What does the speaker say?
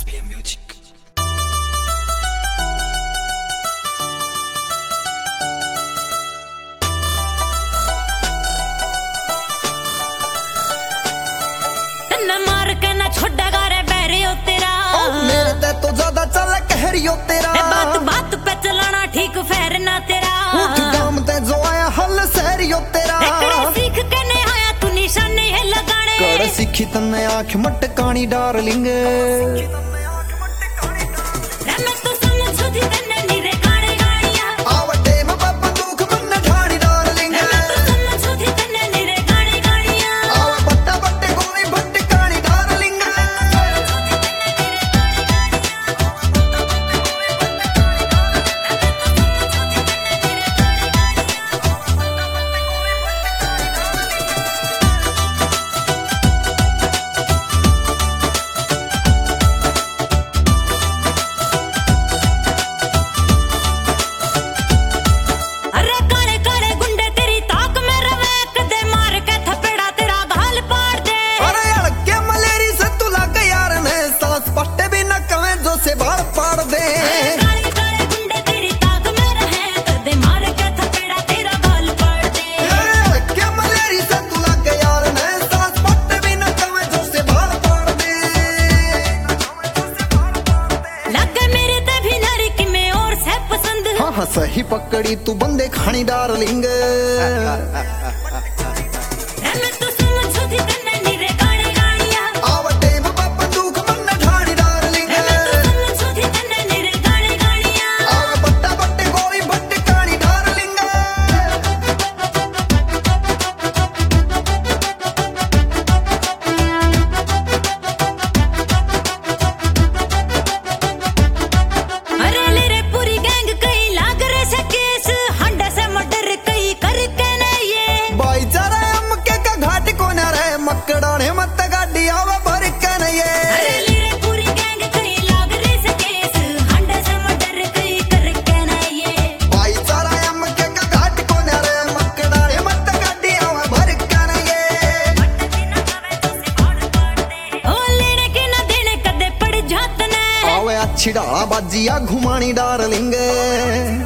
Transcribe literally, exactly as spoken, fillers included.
P M Music. मार के ना छोड़ेगा रे बैरियो तेरा, मेरे ते तो ज्यादा चल कहरियो तेरा। बात बात पे चलाना ठीक फेर ना तेरा, उठ काम ते जो आया हल सहरियो तेरा। सीख के नहीं आया तू निशाने है लगाने, कर सीखी तन्ने आँख मटकानी डार्लिंग। सही पकड़ी तू बंदे खानी डार्लिंग। मकड़ाने मत गाड़ी आवे भर के नहीं है पूरी गैंग कई लाग रे से केस हंडे से मर्डर कई कर के नहीं है। भाईचारा हम के का घाट को न रे मकड़ाने मत गाड़ी आवे भर के नहीं है। ओ लेने के ना देने कदे पड़ जात ने आवे अच्छी डाला बाजिया घुमानी डार्लिंग।